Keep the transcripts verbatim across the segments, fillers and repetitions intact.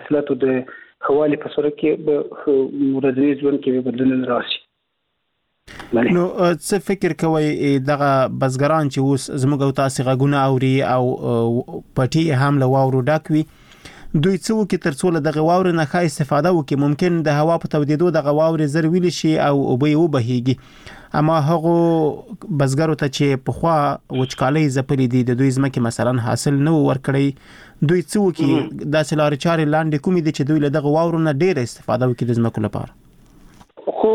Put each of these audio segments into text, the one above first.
حاصلاتو د خوالي په صورت کې به ورځنی ژوند کې بدلون راشي. نو څه فکر کوي دغه بزګران چې اوس زموږ او تاسو غږونه اوري او پټي هم له واورو ډک وي، دوی څه وکړي تر څو له دغه واورو نه ښه استفاده وکړي؟ ممکن د هوا په تودېدو دغه واورې زر ویلې شي او اوبه یې وبهیږي، اما هغو بزګرو ته چې پخوا وچکالۍ ځپلې دي، د دوی ځمکې مثلا حاصل نه ورکړی، دوی څه وکړي؟ داسې لارې چارې لاندې کومې دي چې دوی له دغه واورو نه ډېره استفاده وکړي د ځمکو لپاره؟ خو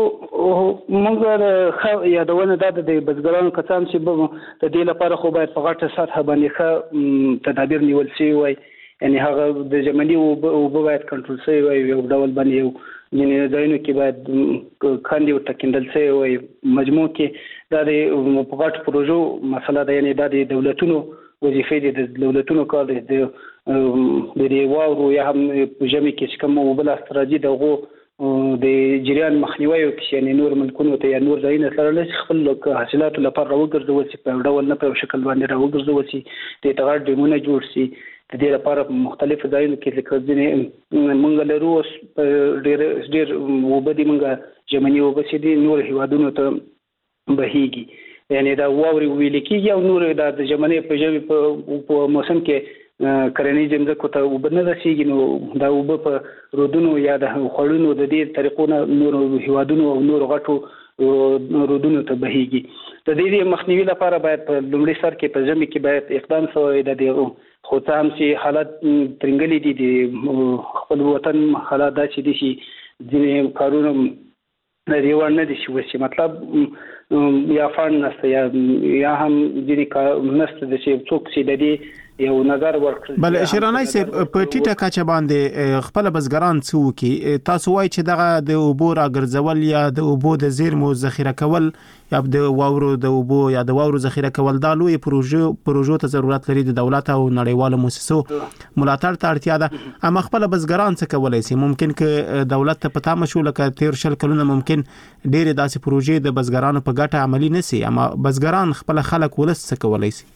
موږ یادونه دا د بزګرانو کسان چې د دې لپاره خو باید په غټه سطحه باندې ښه تدابیر نیول شوي وای، یعنی هغه د ژمني اوبه باید کنټرول شوي وای، یو ډول باندې یو ځینې ځایونو کې باید کاندې ورته کیندل شوي وای. مجموع کې دا د په غټو پروژو مسله ده، یعنی دا د دولتونو وظیفې دي، د دولتونو کار دی د دې واورو یا هم په ژمي کې چې کوم اوبه لاسته راځي د هغو د جریان مخنیوي وکړي، یعنی نور ملکونو ته یا نور ځایونه سره نه خپل حاصلاتو لپاره راوګرځول شي، په ډول نه په شکل باندې راوګرځول شي، د تغیر ډیمونه جوړ شي. د دې لپاره مختلفو ځایونو کې لکه ځینې موږ لرو ډېر ډېر اوبه دي، موږ ژمني اوبه چې دي نور هیوادونو ته بهیږي، یعنی دا واورې ویل کېږي او نور دا د ژمني په ژمي په موسم کې کرنیز ځمکو ته اوبه نه رسیږي، نو دا اوبه په رودونو یا د خوړونو د دې طریقو نه نور هیوادونو او نور غټو رودونو ته بهیږي. د دې مخنیوي لپاره باید په لومړي سر کې په ژمي کې باید اقدام شوی د دې، خو څه هم چې حالات ترنګلي دي د خپل وطن حالات داسې دي چې ځینې کارونه د دې وړ نه دي چې وشي، مطلب یا فنډ نشته یا یا هم ځینې کار نشته چې څوک چې د دې یو نظر ورکړي. بل شیراني صاحب په ټیټه کچه باندې خپل بزګران څه وکړي؟ تاسو وایي چې دغه د اوبو راګرځول یا د اوبو د زیرمو ذخیره کول یا د واورو د اوبو یا د واورو ذخیره کول دا لوی پروژه پروژو ته ضرورت لري، د دولت او نړیوالو مؤسسو ملاتړ ته اړتیا ده، اما خپل بزګران څه کولای شي؟ ممکن ک دولت ته پتا مشو لکه تیر شل کلونه ممکن ډېر داسې پروژې د بزګرانو په ګټه عملی نشي، اما بزګران خپل خلک ولس څه کولای شي؟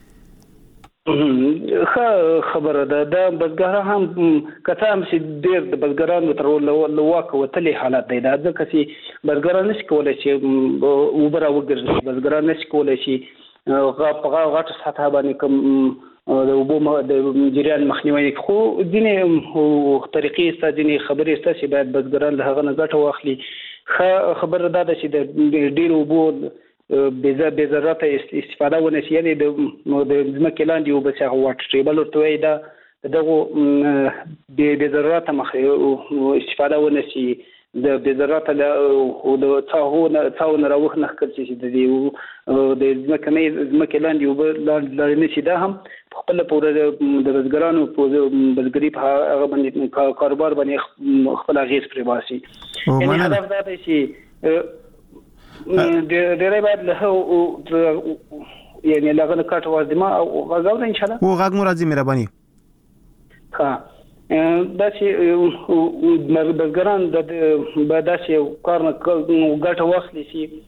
ښه خبره ده، دا بزګران هم کته هم چې ډېر د بزګرانو تر لواکه وتلي حالات دی، دا ځکه چې بزګران نشي کولی چې اوبه راوګرځي، بزګران نشي کولی چې په غټه سطحه باندې کوم د اوبو د جریان مخنیوي، خو ځینې طریقې شته، ځینې خبرې شته چې باید بزګران له هغه نه ګټه واخلي. ښه خبره دا ده چې د ډېرو اوبو بې ضرورته استفاده ونه شي، یعنې د ځمکې لاندې اوبه چې هغه واټر ټیبل ورته وایي، دا د دغو بې ضرورته مخ استفاده ونه شي، د بې ضرورته د څاهو نه راوخ نه ښکل شي چې د دې د ځمکې لاندې اوبه لاړې نه شي. دا هم په خپله پوره د بزګرانو په بزګري په هغه باندې کاروبار باندې خپل اغېز پرې باسي. یعنې هدف دا دی چې ډېرې باید له یعنې له هغه نه کټ واز ما او غږ اورئ ان شاء الله. و غږ مو راځي مهرباني. ښه دا چې بزګران باید داسې یو کار نه ګټه واخلي چې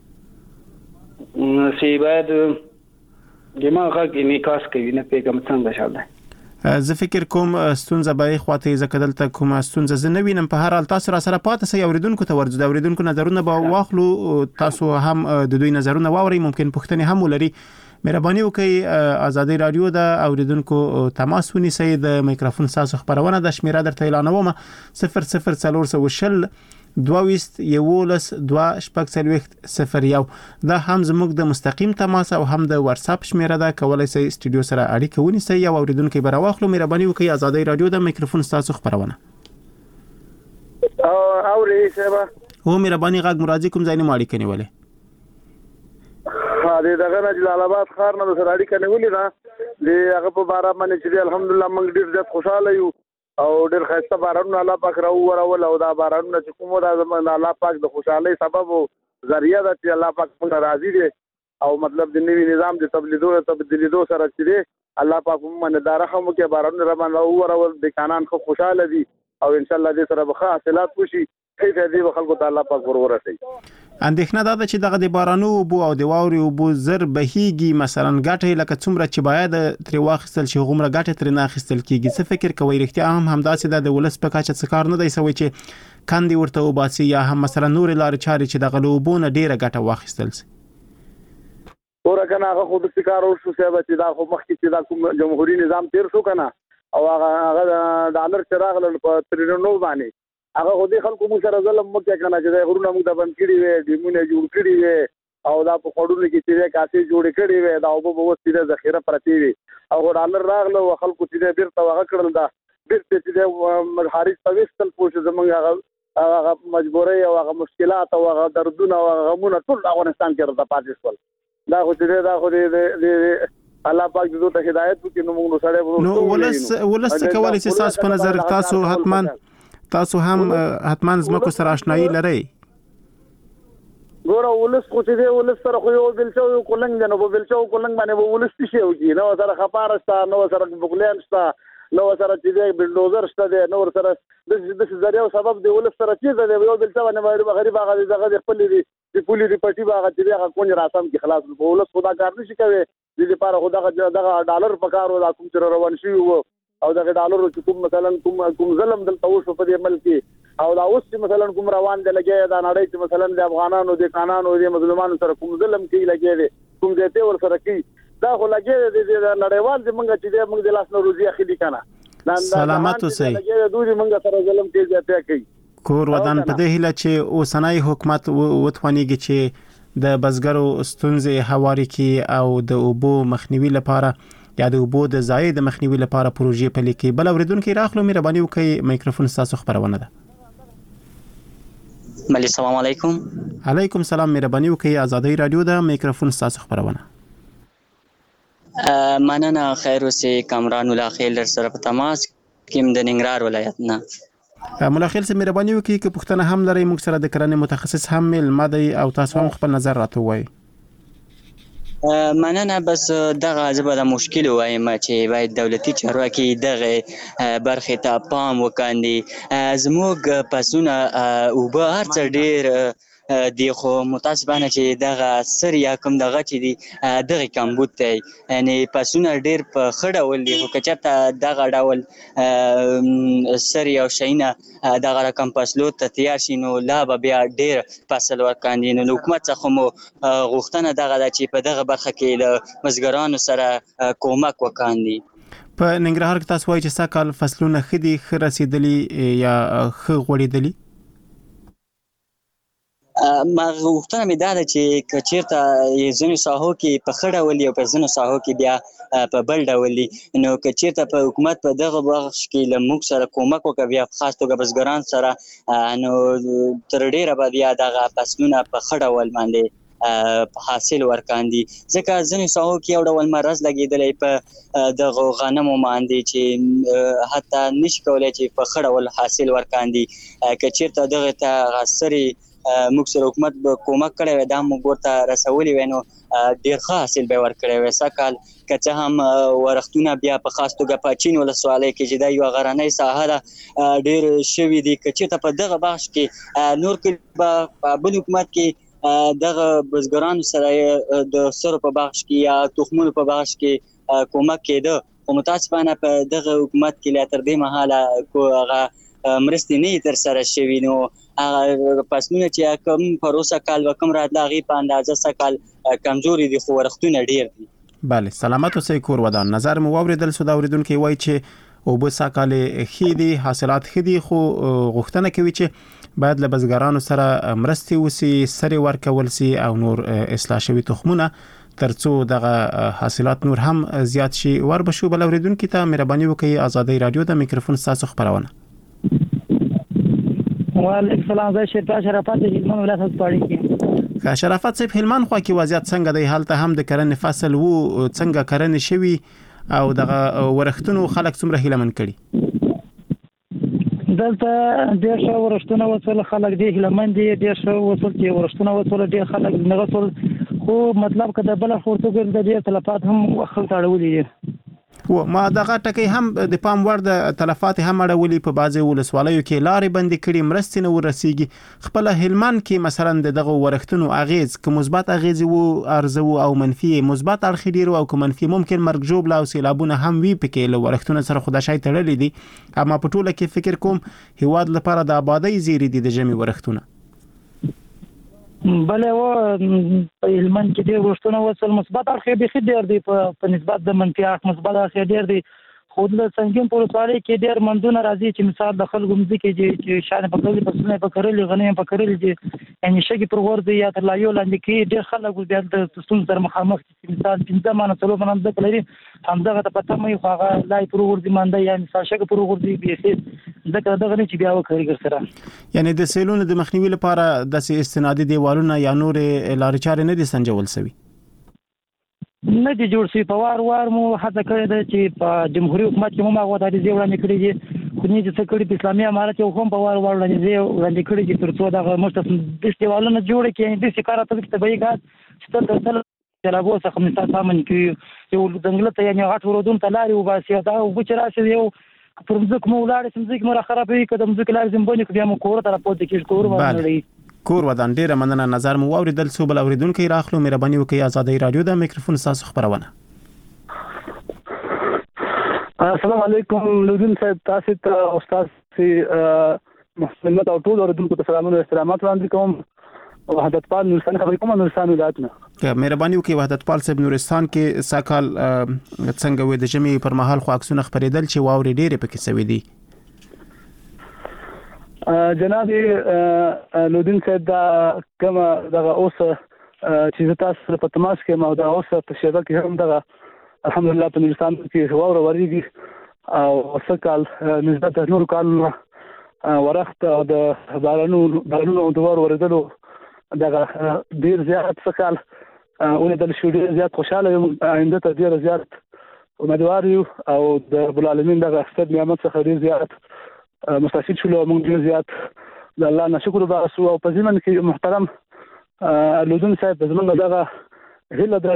چې باید دماغ غږ انعکاس کوي، نه پوهېږم څنګه شاله. زه فکر کوم ستونزه به خواته ځکه دلته کومه ستونزه زه نه وینم. په هر حال تاسو را سره پاتې سئ، اوریدونکو ته ورځو، د اوریدونکو نظرونه به واخلو، تاسو هم د دوی نظرونه واورئ، ممکن پوښتنې هم ولري. مهرباني وکړئ آزادي رادیو د اوریدونکو تماس ونیسئ. د میکروفون تاسو خبرونه د شمیره درته اعلانوم صفر صفر څلور سوه شل دویست یولس دوه شپږ څلوېښت صفر یو. دا هم زموږ د مستقیم تماس او هم د واتس اپ شمیره ده، کولای شئ سټوډیو سره اړیکه ونیسئ یا اوریدونکو به راواخلو. مهرباني وکړئ آزادي رادیو د میکروفون تاسو خبرونه او اوري سبا هو مهرباني غږ مرادي کوم ځای نه ماړي کني ولې ها دې دغه نه جلال آباد ښار نه سره اړیکه نیولې ده، دې هغه په بارا باندې چې الحمدلله موږ ډیر زیات خوشاله یو او ډیر ښایسته بارانونه الله پاک راو ورول، او دا بارانونه چې کومه دا زموږ الله پاک د خوشحالۍ سبب او ذریعہ ده چې الله پاک موږ راضي دي، او مطلب د نوي نظام د تبلیغو تبدیلیدو سره چې الله پاک موږ نه رحم وکړي، بارانونه را باندې ورول، د کانان خو خوشاله دي او ان شاء الله دې سره به حاصلات وشي، هیڅ دې خلکو ته الله پاک ورورسي. اندېښنه دا ده چې دغه د بارانو اوبو او د واورې اوبو زر بهیږي، مثلا ګټه لکه څومره چې باید ترې واخیستل شي هغومره ګټه ترې نه اخیستل کیږي. څه فکر کوئ رښتیا هم همداسې ده د ولس په کچه څه کار نه دی سوی چې کاندې ورته وباسي یا هم مثلا نورې لارې چارې چې دغه له اوبو نه ډېره ګټه واخیستل شي؟ ګوره کنه هغه خو د کار وشو صاحب چې دا خو مخکې چې دا کوم جمهوریت نظام تیر شو کنه او هغه هغه ډالر چراغ له ترینو باندې هغه خو دې خلکو مو سره ظلم مکه کنه چې غرونه موږ د بند کړی وي دیمونه جوړ کړی وي او دا په خړونو کې چې کاسې جوړ کړی وي دا په وسیله ذخیره پرتی وي او ډالر راغله او خلکو چې بیرته هغه کړل دا بیرته چې حارث توستل پوښ زمونږ هغه مجبوري او هغه مشکلات او هغه دردونه او غمونه ټول افغانستان کې راځي پاتې دا خو دې دا خو دې الله پاک دې ته هدایت وکړي نو موږ سره نو ولس ولس کولای شي تاسو په نظر تاسو حتما تاسو هم حتما زمکو سره آشنایی لرئ. ګوره ولس خو دې ولس سره خو یو بلچو یو کولنګ نه په بلچو کولنګ باندې ولس شي وږي نو سره خبره ستا نو سره بوګلین ستا نو سره چې بلډوزر شته دی نو سره د د ذریعہ سبب دی ولس سره چې دی یو بلچو باندې غریب هغه دغه خپل دی د پولی دی پټي باغ چې هغه کون راسم کې خلاص په ولس خدا کار نشي کوي د لپاره خدا دغه ډالر پکارو دا کوم تر روان شي او دغه ډالر چې کوم مثلا کوم کوم ظلم دلته وشو په دې ملک او دا اوس چې مثلا کوم روان دی لګي دا نړۍ چې مثلا د افغانانو د قانونو د مظلومانو سره کوم ظلم کوي لګي دي کوم دې ته ور سره کوي دا خو لګي د نړیوال د منګه چې موږ د لاس نو روزي اخلي کنه سلامت اوسئ لګي دوی منګه سره ظلم کوي ځته کوي کور ودان په دې هیله چې اوسنۍ حکومت وتوانیږي چې د بزګرو ستونزې هواري کړي او د اوبو مخنیوي لپاره یا د اوبو د ضایع د مخنیوي لپاره پروژې پلي کړي. بل اوریدونکو راخلو مهرباني وکړئ میکروفون تاسو خبرونه ده. ملي السلام علیکم. علیکم السلام مهرباني وکړئ آزادۍ رادیو ده میکروفون تاسو خبرونه. مننه خیر اوسئ کامران الله خیل در سره په تماس کې د ننګرهار ولایت نه ملاخیل سره مهرباني وکړئ که پوښتنه هم لرئ موږ سره د کرنې متخصص هم ملما دی او تاسو هم خپل نظر راته وایي. مننه بس دغه ځبه د مشکل وایم چې باید دولتي چارواکي دغه برخې ته پام وکاندي زموږ پسونه او به هر څه ډیر دی خو متاسفانه چې دغه سر یا کوم دغه چې دی دغه کمبود دی یعنی پسونه ډیر په خړه ول دي خو کچته دغه ډول سر یا شینه دغه رقم فصلو ته تیار شي نو لا به بیا ډیر فصل ورکاندي نو حکومت څخه مو غوښتنه دغه چې په دغه برخه کې له مزګرانو سره کومک وکاندي. په ننګرهار کې تاسو وایي چې ساکال فصلونه خدي خ رسیدلی یا خ غوړیدلی ما غوښتنه مې دا ده چې که چېرته ځینو ساحو کې په ښه ډول او په ځینو ساحو کې بیا په بل ډول دي نو که چېرته په حکومت په دغه بخش کې له موږ سره کومک وکړي بیا په خاص توګه بزګران سره نو تر ډېره به بیا دغه فصلونه په ښه ډول باندې په حاصل ورکاندي ځکه ځینو ساحو کې یو ډول مرض لګېدلی په دغه غنمو باندې چې حتی نشي کولی چې په ښه ډول حاصل ورکاندي که چېرته دغه ته سرې موږ سره حکومت به کومک کړی وی دا موږ ورته رسولی وی نو ډېر ښه حاصل به یې ورکړی وی سږکال که څه هم ورښتونه بیا په خاص توګه په چین ولسوالۍ کې چې دا یوه غرنۍ ساحه ده ډېر شوي دي که چېرته په دغه بخش کې نور کلي به په بل حکومت کې دغه بزګرانو سره د سرو په بخش کې یا تخمونو په بخش کې کومک کېده خو متاسفانه په دغه حکومت کې لا تر دې مهاله هغه مرستې نه تر سره شوي نو هغه فصلونه چې کوم پروسه کال وکم راتله هغې په اندازه سږکال کمزوري دي خو ورښتونه ډېر دي. بله سلامت اوسئ کور ودان. نظر مو واورېدل سو دا اورېدونکي وایي چې اوبه سږکال ښې دي حاصلات ښه دي خو غوښتنه کوي چې باید له بزګرانو سره مرستې وسي سرې ورکول سي او نور اصلاح شوي تخمونه ترڅو دغه حاصلات نور هم زیات شي. ور بشو بل اورېدونکي ته مهرباني وکړئ آزادۍ رادیو د میکروفون تاسو خبرونه. وعلیکم السلام زه شیرپا شرافت د هلمند ولایت هسپاړی کې. که شرافت صاحب هلمند خوا کې وضعیت څنګه دی هلته هم د کرنې فصل وو څنګه کرنې شوي او دغه ورښتونو خلک څومره هیله من کړي؟ دلته ډېر ښه ورښتونه وسول خلک دي هیله من دي ډېر ښه وسول چې ورښتونه وسول ډېر خلک نه وسول خو مطلب که د بله خورتو ګرځي د ډېر تلفات هم خلک اړولي دي. و ما دغه ټکی هم د پام وړ د تلفات هم اړولي په بعضي ولسوالیو کې لارې بندي کړي مرستې نه ورسیږي خپل هلمند کې مثلا دغه ورښتونو اغیز که مثبت اغیز وو ارزو او منفي مثبت اړخ ډیر او که منفي ممکن مرګ جوړ او سیلابونه هم وی پکې له ورښتونو سره خدای شای تړلې دي اما په ټوله کې فکر کوم هیواد لپاره د آبادی زیری دي د جمی ورښتونه بله و په هلمند کې ډیر ورښتونه وصل مثبت اړخ به خې ډیر دي په نسبت د منفي اړخ مثبت اړخ ډیر دي خود له څنګه په ولسوالۍ کې ډیر مندونه راځي چې مثال د خلکو مځکه چې شان په کولې په سنې په کړلې غنې په کړلې چې یعنی شګي پر ورځي یا تر لایو لاندې کې ډیر خلک بیا د ستونزې سره مخامخ دي مثال پنځه مانه څلور مانه د کلري همدغه ته پته مې خو هغه لای پر ورځي مانده یا مثال شګي پر ورځي به ځکه دغه نه چې بیا وکړي سره یعنی د سیلونو د مخنیوي لپاره د استنادي دیوالونه یا نور لارې چارې نه دي سنجول شوی نه دي جوړ شي په وار وار مو هڅه کړې ده چې په جمهوریت حکومت کې هم هغه د دې وړاندې کړی دي خو نه چې کړي په اسلامي امارت یو هم په وار وار وړاندې کړی چې تر څو دغه مستقیم د استوالونو جوړ کې د شکایت ته طبيعي غاز چې تر تل جلابو څخه مثال سامن کې یو دنګله ته یعنی غټ ورودون ته لاري وباسي دا او بچرا شي یو پر ځکه مو لاړ چې ځکه مر خرابوي کده ځکه لازم زمبونی بیا مو کور ته راپوت کې کور باندې کور ودان ډیره مننه نظر مو اوریدل سو بل اوریدونکو راخلو مهرباني وکړئ آزادۍ رادیو د میکروفون تاسو خبرونه السلام علیکم لودین صاحب تاسو ته استاد سي محمد او ټول اوریدونکو ته سلامونه او احترامات وړاندې کوم وحدت پال نورستان خبرې کوم نورستان ولایتونه مهرباني وکړئ وحدت پال صاحب نورستان کې ساکال څنګه وې د جمی پر مهال خو عکسونه خبرېدل چې واوري ډیره پکې سوي دي جناب لودین صاحب دا کومه دغه اوس چې تاسو په تماس کې مو دا اوس په شیبه کې هم دغه الحمدلله په نورستان کې واور ورېږي او سکال نسبت نور کال ورخت د بارانو بارانو د ور ورېدلو دغه ډیر زیات سکال ولې د شو ډیر زیات خوشاله یم آینده ته ډیر زیات امیدوار یو او د رب العالمین دغه ستر نعمت څخه ډیر زیات مستفید شو موږ ډیر زیات د الله نه شکر وباسو او په ځمن کې محترم لودین صاحب زمونږ دغه هله دا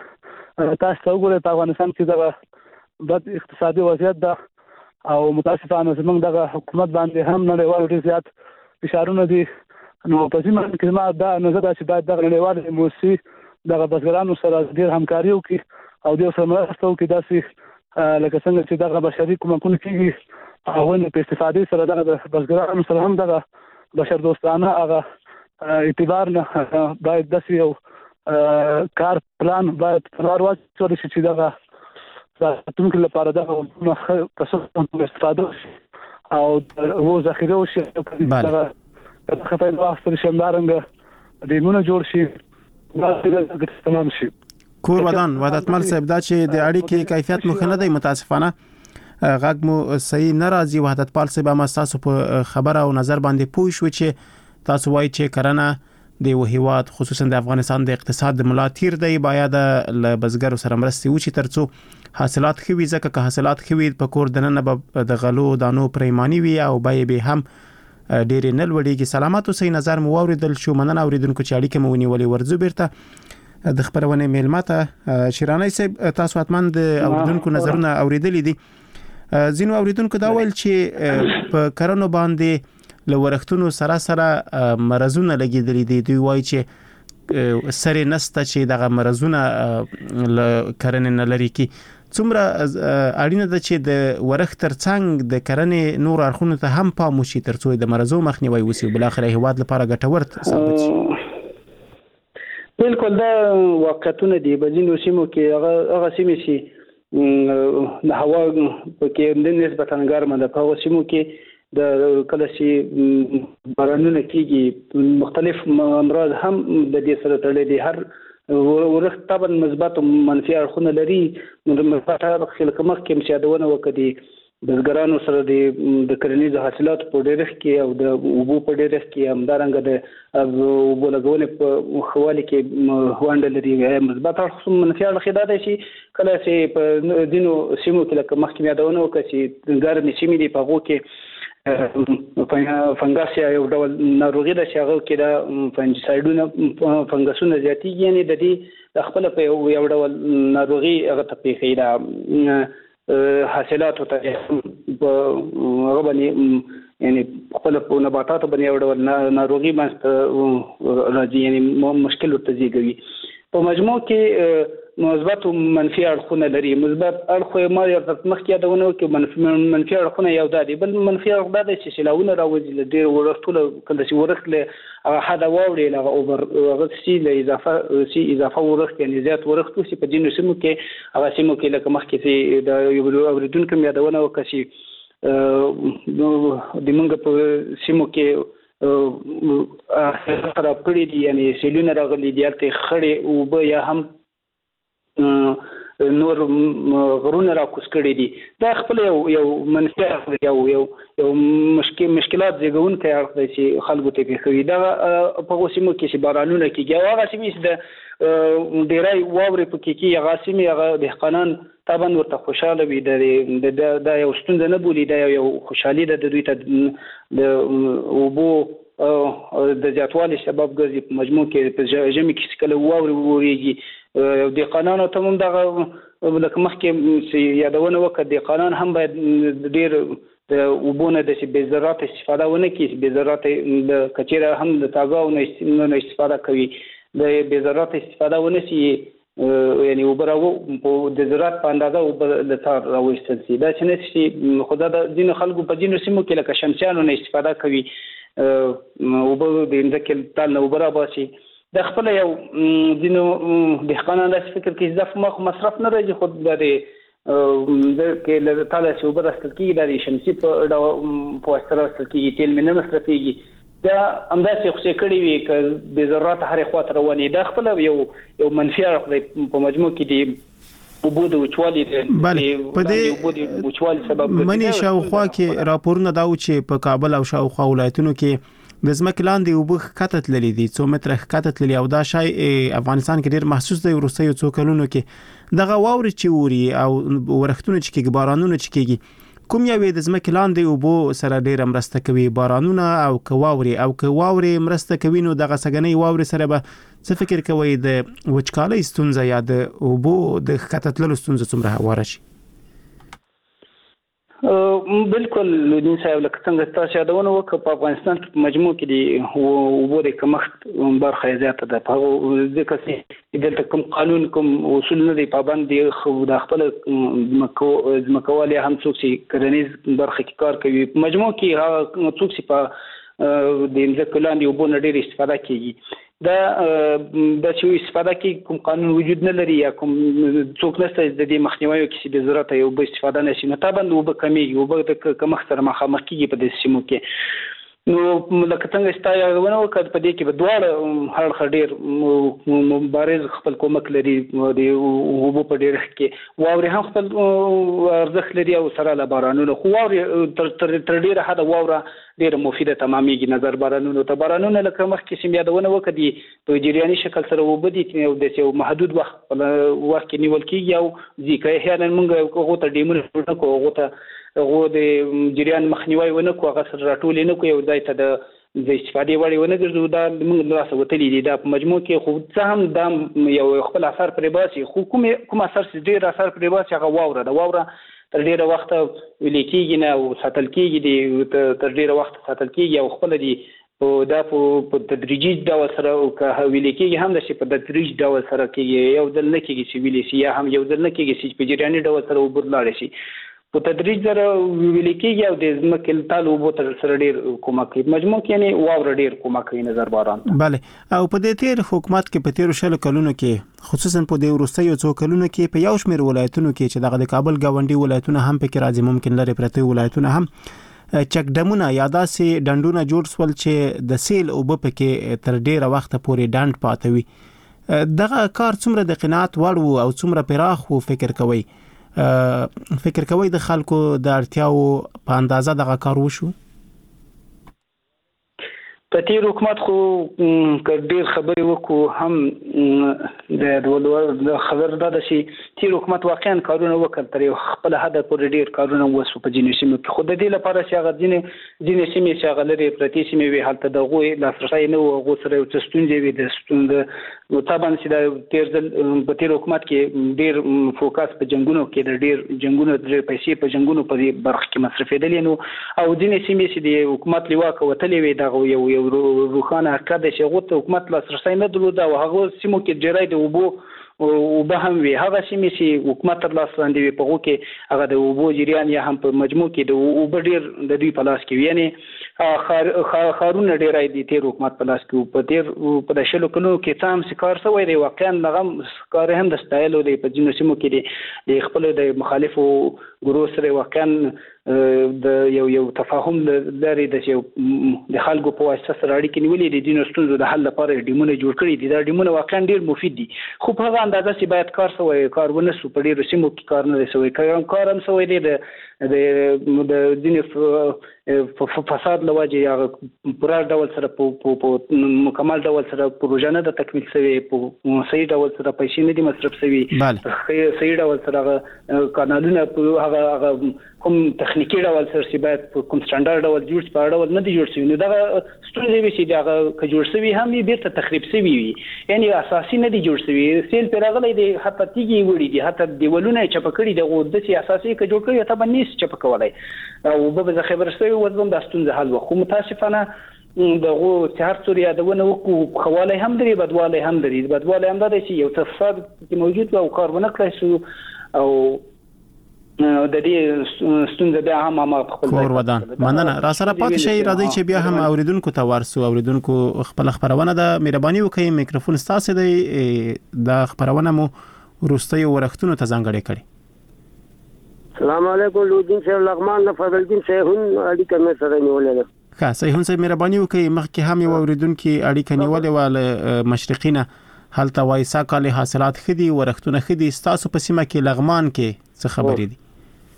چې تاسو ته وګورئ په افغانستان کې دغه بد اقتصادي وضعیت ده او متاسفانه زمونږ دغه حکومت باندې هم نړیوال ډیر زیات اشارونه دي نو په ځمن کې ما دا نظر چې باید دغه نړیوال موسسي دغه بزګرانو سره ډیر همکاري وکړي او د سره مرسته وکړي داسې لکه څنګه چې دغه بشري کومکونه کیږي او نو په استفاده سره دغه بزګرانو سره هم دغه بشر دوستانه هغه اعتبار نه باید د یو کار پلان باید قرار واچول شي چې دغه راتلونکي لپاره دغه تاسو استفاده او وو ذخیره وشي دغه دغه په واسطه شمارنګ دیمونه جوړ شي دا تمام شي کور ودان وحدت مل صاحب دا چې د اړیکې کیفیت مخ نه دی متاسفانه غږ مو صحیح ناراضي وحدت پال صاحب ما تاسو په خبره او نظر باندې پوه شو چې تاسو وایي چې کرنه د وهیواد خصوصا د افغانستان د اقتصاد د ملا تیر دی باید ل بزګر سره مرستي وشي ترڅو حاصلات خوي ځکه که حاصلات خوي په کور دننه د غلو دانو پریمانی وي او به به هم ډیر نه لوړیږي سلامات اوسئ نظر مو اوریدل شو مننه اوریدونکو چې اړیکه مو ونیولې ورځو بیرته د خبرونه میلماته شیراني صاحب تاسو اتمن د اوریدونکو نظرونه اوریدلې دي زینو اوریدونکو دا ویل چې په کرنو باندې له ورښتونو سره سره مرزونه لګیدلې دي دوی وایي چې سره نسته چې دغه مرزونه له کرنې نه لري کی څومره اړینه ده چې د ورښت ترڅنګ د کرنې نور اړخونو ته هم پام وشي ترڅو د مرزو مخنیوي وشي بل اخر هیواد لپاره ګټور ثابت شي بالکل دا واقعیتونه دي بځینو سیمو کې هغه هغه سیمې شي د هوا په کې د نسبتا ګرمه ده په سیمو کې د کله چې بارانونه کېږي مختلف امراض هم د دې سره تړلي دي هر ورښت طبعا مثبت او منفي اړخونه لري نو د مثبت اړخ کې مخکې هم یادونه وکړي بزګرانو سره د کرنیزو حاصلاتو په ډېرښت کې او د اوبو په ډېرښت کې همدارنګه د اوبو لګونې په ښوالي کې ونډه لري مثبت اړخ منفي اړخ دا دی چې کله چې په ځینو سیمو کې لکه مخکې یادونه وکړه چې ګرمې سیمې دي په هغو کې فنګس یو ډول ناروغي ده چې هغه کې د فنجسایډونه فنګسونه زیاتېږي یعنې د دې خپل په یو ډول ناروغي هغه ته پیښې ده حاصلات ته هغه باندې یعنی خپل په نباتاتو باندې یو ډول ناروغي باندې راځي یعنی مشکل ورته زیږوي. په مجموع کې مثبت او منفي اړخونه لري. مثبت اړخ ما یو د مخکې یادونه وکړه، منفي اړخونه یو دا دي. بل منفي اړخ دا دی چې سیلاونه راوځي له ډېر ورښتونه کله چې ورښت له حد واوړي له اوبر هغه سي له اضافه سي اضافه ورښت یعنی زیات ورښت وسي په ځینو سیمو کې هغه سیمو کې لکه مخکې چې د یو اوریدونکو یادونه وکړه چې د موږ په سیمو کې خراب کړي دي یعنی سیلونه راغلي دي هلته خړې اوبه یا هم نور غرونه راکوز کړي دي. دا خپل یو یو منفي یو یو یو مشکل مشکلات زیږونکی اړخ دی چې خلکو ته پېښوي. دا په هغو سیمو کې چې بارانونه کېږي او هغه سیمې چې د ډېری واورې پکې کېږي هغه سیمې هغه دهقانان طبعا ورته خوشحاله وي. دا یو ستونزه نه بولي، دا یو خوشحالي ده د دوی ته د اوبو د زیاتوالي سبب ګرځي. په مجموع کې په ژمي کې چې کله واورې وورېږي دهقانانو ته هم دغه لکه مخکې یادونه وکړه دهقانان هم باید ډېر د اوبو نه داسې بې ضرورته استفاده ونه کړي. بې ضرورته د که چېرې هم د تاګاو نه استفاده کوي د بې ضرورته استفاده ونه سي یعنی اوبه راو د ضرورت په اندازه اوبه له څار راوایستل شي. دا چې نه شي خو دا د ځینو خلکو په ځینو سیمو کې لکه شمسیانو نه استفاده کوي، اوبه د ځمکې تال نه اوبه راباسي. دا خپله یو ځینو دهقانان داسې فکر کوي چې دا ما خو مصرف نه راځي، خو دا د کې له تاله چې اوبه راستل کېږي دا د شمسي په په واسطه راستل کېږي، تیل مې نه مصرفېږي. دا همداسې خوشې کړي وي که بې ضرورته هرې خوا ته روانې. دا خپله یو یو منفي اړخ دی په مجموع کې د اوبو د وچوالي د وچوالي سبب منې شاوخوا کې راپورونه دا و چې په کابل او شاوخوا ولایتونو کې د ځمکې لاندې اوبه ښکته تللي دي، څو متره ښکته تللي، او دا شی افغانستان کې ډېر محسوس دی وروستیو څو کلونو کې. دغه واورې چې اوري او ورښتونه چې کېږي، بارانونه چې کېږي، کوم یوې د ځمکې لاندې اوبو سره ډېره مرسته کوي؟ بارانونه او که واورې؟ او که واورې مرسته کوي نو دغه سږنۍ واورې سره به څه فکر کوئ د وچکالۍ ستونزه یا د اوبو د ښکته تللو ستونزه څومره هواره شي؟ بالکل لودین صاحب لکه څنګه تاسو یادونه وکړه په افغانستان کې په مجموع کې د اوبو د کمښت برخه زیاته ده. په هغو ځکه چې دلته کوم قانون کوم اصول نه دی پابند دي، خو د خپل ځمکوالي هم څوک چې کرنیز برخه کې کار کوي په مجموع کې هغه څوک چې په د ځمکې لاندې اوبو نه ډېر استفاده کېږي. دا د چې استفاده کې کوم قانون وجود نه لري یا کوم څوک نشته د دې مخنیوي کې بې ضرورته یو به استفاده نشي، نو طبعا اوبه کمیږي، اوبه د کمښت سره مخامخ کېږي په دې سیمو کې. نو لکه څنګه چې تا یادونه وکړه په دې کې به دواړه اړخه ډېر مبارز خپل کومک لري. د اوبو په ډېرښت کې واورې هم خپل ارزښت لري او سره له بارانونو، خو واورې تر ډېره حده واوره ډېره مفیده تمامېږي نظر بارانونو ته. بارانونه لکه مخکې چې مې یادونه وکړه دي په جریاني شکل سره اوبه دي او داسې یو محدود وخت وخت کې نیول کېږي او ځي. که احیانا موږ هغو ته ډیمونه جوړ نه کړو، هغو ته هغو د جریان مخنیوی ونه کړو، هغه سره راټولې نه کړو، یو ځای ته د د استفادې وړ ونه ګرځو، دا موږ له لاسه وتلي دي. دا په مجموع کې خو څه هم دا یو خپل اثر پرې باسي، خو کوم کوم اثر چې ډېر اثر پرې باسي هغه واوره ده. واوره تر ډېره وخته ویلې کېږي نه او ساتل کېږي، دي تر ډېره وخته ساتل کېږي او خپله دي دا په تدریجي ډول سره او که ویلې کېږي هم داسې په تدریج ډول سره کېږي، یو ځل نه کېږي چې ویلې شي، یا هم یو ځل نه کېږي چې په جریاني ډول سره اوبه لاړې شي. په تدریج سره ویلې کېږي او د ځمکې تال اوبو تر سره ډېر کومک کوي. مجموع کې یعنې واوره ډېر کومک کوي نظر باران ته. بله، او په دې تیر حکومت کې په تیرو شلو کلونو کې خصوصا په دې وروستیو څو کلونو کې په یو شمېر ولایتونو کې چې دغه د کابل ګاونډي ولایتونه هم پکې راځي، ممکن لرې پرته ولایتونه هم چک ډمونه یا داسې ډنډونه جوړ شول چې د سیل اوبه پکې تر ډېره وخته پورې ډنډ پاتې وي. دغه کار څومره د قناعت وړ و او څومره پراخ و فکر کوئ؟ فکر کوئ د خلکو د اړتیاو په اندازه دغه کار وشو؟ په تیر حکومت خو ډېر خبرې وکړو، هم د خبر دا ده چې تیر حکومت واقعا کارونه وکړل، تر یو خپل حده پورې ډېر کارونه وشو په ځینو سیمو کې، خو د دې لپاره چې هغه ځینې ځینې سیمې چې هغه لرې پرتې سیمې وي هلته د هغوی لاسرسی نه و، هغو سره یو څه ستونزې وي، د نو طبعا چې د تیر ځل په تیر حکومت کې ډیر فوکس په جنگونو کې د ډیر جنگونو د پیسې په جنگونو په برخه کې مصرفېدل نو او ځینې سیمې چې د حکومت لیوا کوتلې وي دا یو یو روخانه حرکت چې غوته حکومت لاسرسي نه درلود او هغه سیمو کې ډیرای د وبو او به هم وي هغه سیمې چې حکومت تر لاس لاندې وي په هغه کې هغه د وبو جریان یا هم په مجموع کې د وبو ډیر د دوی په لاس کې وي یعنی خارونه ډیرای دي تیر حکومت په لاس کې په تیر په د شلو کلو کې تام سکار سوی دی واقعا لغم کار هم د سټایل دی په جنو سیمو کې د خپل د مخالفو ګروه سره واقعا د یو یو تفاهم لري د یو د خلکو په واسطه سره اړیکې نیولې دي د ستونزو د حل لپاره ډیمونه جوړ کړي دي دا ډیمونه واقعا ډیر مفید دي خو په هغه اندازه چې باید کار سوی کار ونه سو په ډیرو سیمو کې کار نه سوی کار هم سوی دی د د د دیني فساد لواجه یا پوره ډول سره په مکمل ډول سره پروژه نه د تکمیل شوی په صحیح ډول سره پیسې نه دي مصرف شوی صحیح ډول سره قانونونه هغه هغه کوم تخنیکی ډول سره چې باید کوم سټانډرډ ډول جوړ په ډول نه دی جوړ شوی نو دا ستونزې وي چې دا که جوړ شوی هم یې بیرته تخریب شوی وي یعنی اساسي نه دی جوړ شوی سیل پر غلې دی حتی تیږي وړي دي حتی دیولونه چپ کړي د غوډه چې اساسي که جوړ کړي ته باندې چپ کولای او به به خبر شوی وزم د ستونزې حل وخت متاسفانه دغه هر څور یادونه وکړو خواله هم دري بدواله هم دري بدواله هم دري چې یو تفصیل کې موجود او کارونه کړی شو او د دې ستونزه بیا هم ما خپل کور ودان مننه را سره پاتې شي راځي چې بیا هم اوریدونکو ته ورسو اوریدونکو خپل خبرونه د مهرباني وکړئ میکروفون ستاسو دی د خبرونه مو ورستي ورختونو ته ځانګړي کړي السلام علیکم لودین صاحب لغمان فضل الدین صاحب اړیکه مې سره نیولې ده ښه صحیح صاحب مهرباني وکړئ مخکې هم یو اوریدونکو اړیکه نیولې ول مشرقینه هلته وایسا کال حاصلات خدي ورختونه خدي تاسو په سیمه کې لغمان کې څه خبرې دي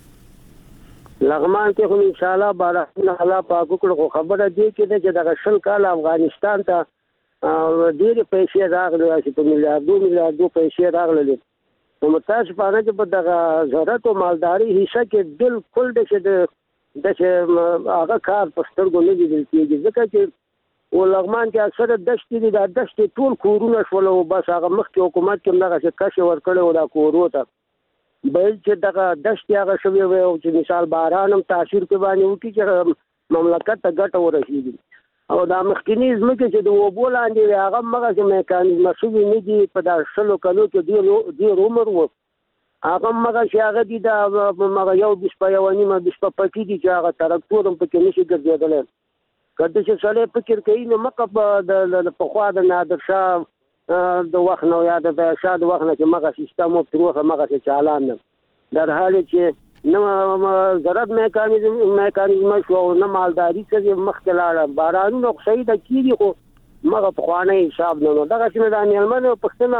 لغمان کې خو ان شاء الله بارحمه الله پاک کړو خبره دی چې د غشل کال افغانستان ته ډېر پیسې راغلي چې په میلیارډو میلیارډو پیسې راغلي نو متاسفانه چې په دغه زراعت او مالداري حصہ کې بالکل د څه د څه هغه کار په سترګو نه دی کېږي ځکه چې و لغمان کې اکثره دشتې دي د دشتې ټول کورونه شول او بس هغه مخکې حکومت کې دغه څه کش ورکړي او دا کورو ته بل چې دغه دشت هغه شوی وي او چې مثال باران هم تاثیر کوي باندې وکړي چې مملکت ته ګټه ورسیږي او دا مخکینی ځمکه چې د وبو لاندې هغه مغه چې میکانیزم شوی نه دي په داسې شلو کلو کې ډېر عمر و هغه مغه چې هغه دي د مغه یو بیس په یو نیمه بیس په پکې دي چې هغه تراکتور هم پکې نشي ګرځېدلی کله چې سړی فکر کوي نو مکه د پخوا د نادر شاه د وخت نو یاد د شاد وخت نه چې مغه سیستم او تروخه مغه چې چالان نه در حال چې نو زراعت میکانیزم میکانیزم شو نه مالداري چې مخکې لاړه بارانونو صحیح د کیږي خو مغه په خوانه حساب نه نو دغه چې د انیلمنو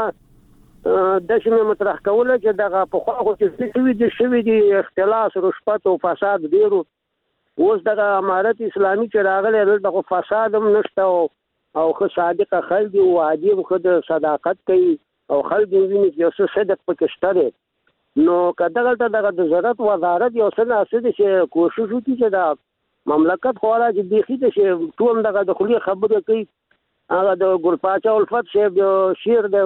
پښتنه د شنو مطرح کوله چې دغه په خو چې شوی دي شوی دي اختلاس رشوت او فساد ډیرو اوس دغه امارت اسلامي چې راغله دغه فساد هم نشته او خو صادق خلک او عادي خو د صداقت کوي او خلک ویني چې څه صدق پکې شته نو کله ته دغه د زراعت وزارت یو څه ناسې چې کوشش وکړي چې دا مملکت خورا چې بيخي چې ټول دغه د خلی خبره کوي هغه د ګلپاچا الفت صاحب شعر دی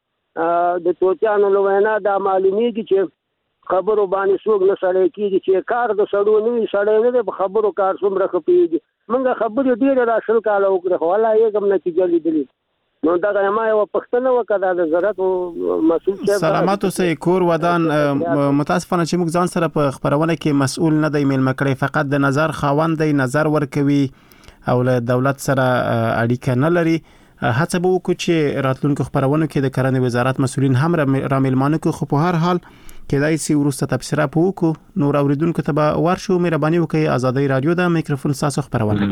د توتیانو لوینا د معلومیږي چې خبرو باندې څوک نه سړی کیږي چې کار د سړو نه سړی نه په خبرو کار څومره خپيږي منګه خبرې ډېر راشل کاله وکړه خو الله یې کوم نتیجه لیدلې نو دا ما یو پښتنه وکړه د زراعت مسؤل شه سلامات اوسې کور ودان متاسفانه چې موږ ځان سره په خبرونه کې مسؤل نه دی مل مکړې فقط د نظر خاوند دی نظر ورکوي او له دولت سره اړیکه نه لري هڅه به وکړو چې راتلونکو خبرونو کې د کرنې وزارت مسؤلین هم را ملمانه کو خو په هر حال کېدای شي ورسته تبصره وکړو نور اوریدونکو ته به ورشو مهرباني وکړئ آزادۍ رادیو د میکروفون تاسو خبرونه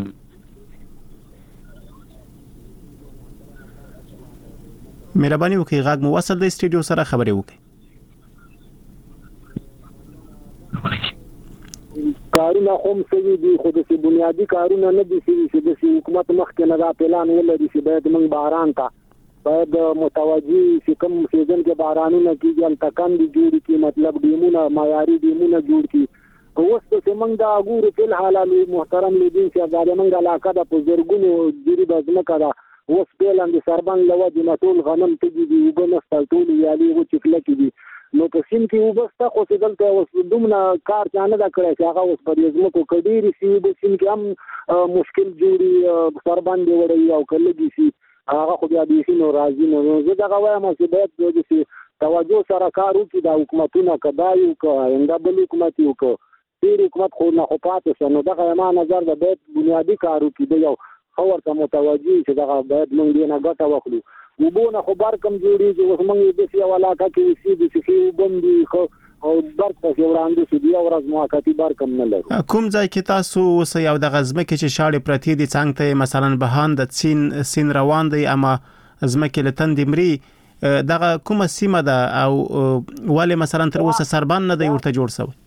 مهرباني وکړئ غاګ مو وصل د استودیو سره خبرې وکړئ کارونه هم سوي دي خو د بنیادی کارونه نه دي چې د حکومت مخکې نه دا پلان ولري چې باید موږ باران ته باید متوجي چې کوم سیزن کې بارانونه کیږي التکان دي جوړ کی مطلب دیمونه معیاري دیمونه جوړ کی اوس څه موږ دا غوړو په حالالو محترم لیدین چې دا موږ علاقه د بزرګونو جری بزنه کړه اوس بیلان د سربن لوجه نه ټول غنم تګي دي وبو نستل ټول یالي و چې کلکې دي نو په سیم کې وبسته خو څه دلته اوس دومره کار چانه دا کړی چې هغه اوس پر یزمکو کډيري سي د سیم کې هم مشکل جوړي سربن دی وړي او کلګي سي هغه خو بیا د سینو راځي نو زه دا وایم چې باید د سي توجه سره کار وکړي د حکومتونو کدايو ک انده بل حکومت یو ک تیر حکومت خو نه خو پاتې نو دا ما نظر د بیت بنیادی کار وکړي یو خبر ته متوجي چې دا باید موږ دې نه ګټه واخلو وبونه خو بار کم جوړي چې اوس موږ د سی علاقه کې سي د سي وبندي خو او برق څه وړاندې سي دی ورځ موقتی بار کم نه لري کوم ځای کې تاسو اوس یو د غزمه کې چې شاړې پرتی دي څنګه ته مثلا بهان د سین سین روان دی اما زمکه لتن دمري دغه کومه سیمه ده او ولی مثلا تر اوسه سربان نه دی ورته جوړ شوی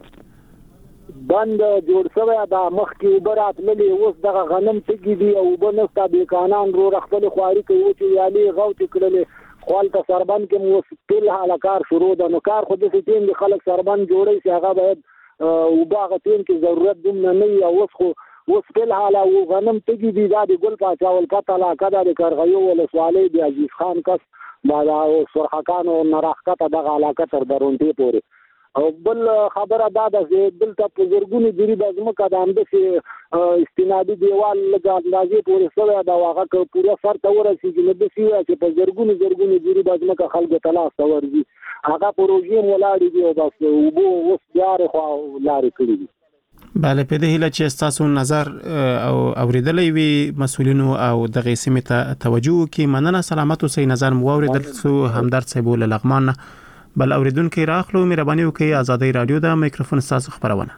بند جوړ شوی دا مخ کې وبرات ملي اوس دغه غنم تګي دي او بنستا به قانون رو خپل خواري کوي چې یالي غوت کړل خپل ته سربن کې مو ټول حالکار شروع ده نو کار خو د سیتین د خلک سربن جوړي چې هغه باید او باغ تین کې ضرورت دوم نه نه اوس خو اوس په حاله او غنم تګي دي دا د ګل پاچاول کته لا کده د کارغیو ول سوالي د عزیز خان کس ما دا سرحقان او نراحقته د علاقه تر درونټي پوري او بل خبره دا ده چې دلته په زرګونو جری د ځمکه د اندسه استنادي دیوال لږه اندازې پورې سره دا واغه پوره سر ته ورسیږي نو د سیوا چې په زرګونو زرګونو جری د ځمکه خلک تلاش تورځي هغه پروژې مولاړي دی او بس وبو اوس بیا خو لارې کړې دي بله په دې هیله چې تاسو نظر او اوریدلې وي مسولینو او دغه سیمه ته توجه کی مننه سلامت اوسئ نظر مو اوریدل سو همدرد صاحب له لغمان بل اوریدونکو راخلو مهرباني وکړئ آزادۍ رادیو دا میکروفون تاسو خبرونه